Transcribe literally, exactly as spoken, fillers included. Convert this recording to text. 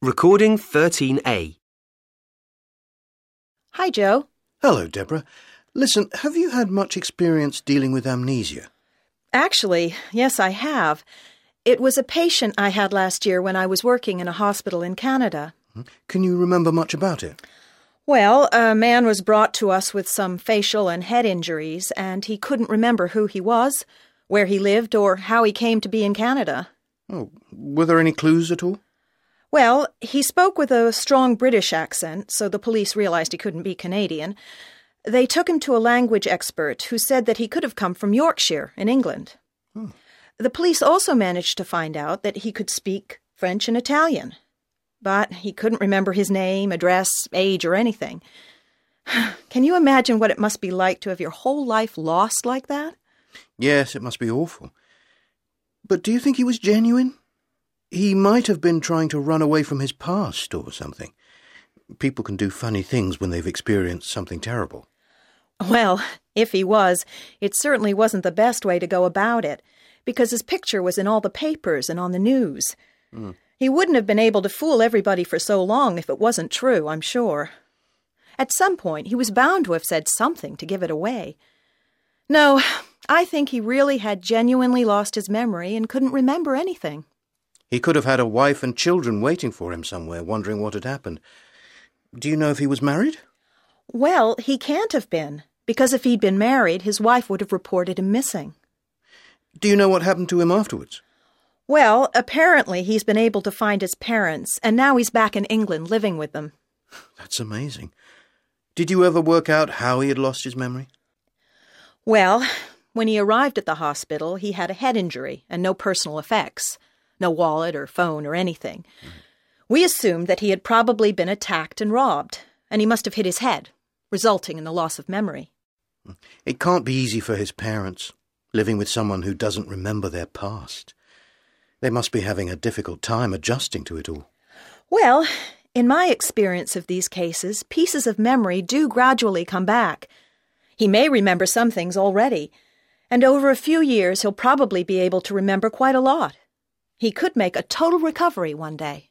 Recording thirteen A. Hi, Joe. Hello, Deborah. Listen, have you had much experience dealing with amnesia? Actually, yes, I have. It was a patient I had last year when I was working in a hospital in Canada. Can you remember much about it? Well, a man was brought to us with some facial and head injuries, and he couldn't remember who he was, where he lived, or how he came to be in Canada. Oh, were there any clues at all? Well, he spoke with a strong British accent, so the police realized he couldn't be Canadian. They took him to a language expert who said that he could have come from Yorkshire in England. Hmm. The police also managed to find out that he could speak French and Italian. But he couldn't remember his name, address, age, or anything. Can you imagine what it must be like to have your whole life lost like that? Yes, it must be awful. But do you think he was genuine? He might have been trying to run away from his past or something. People can do funny things when they've experienced something terrible. Well, if he was, it certainly wasn't the best way to go about it, because his picture was in all the papers and on the news. Mm. He wouldn't have been able to fool everybody for so long if it wasn't true, I'm sure. At some point, he was bound to have said something to give it away. No, I think he really had genuinely lost his memory and couldn't remember anything. He could have had a wife and children waiting for him somewhere, wondering what had happened. Do you know if he was married? Well, he can't have been, because if he'd been married, his wife would have reported him missing. Do you know what happened to him afterwards? Well, apparently he's been able to find his parents, and now he's back in England living with them. That's amazing. Did you ever work out how he had lost his memory? Well, when he arrived at the hospital, he had a head injury and no personal effects. No wallet or phone or anything. Mm. We assumed that he had probably been attacked and robbed, and he must have hit his head, resulting in the loss of memory. It can't be easy for his parents, living with someone who doesn't remember their past. They must be having a difficult time adjusting to it all. Well, in my experience of these cases, pieces of memory do gradually come back. He may remember some things already, and over a few years he'll probably be able to remember quite a lot. He could make a total recovery one day.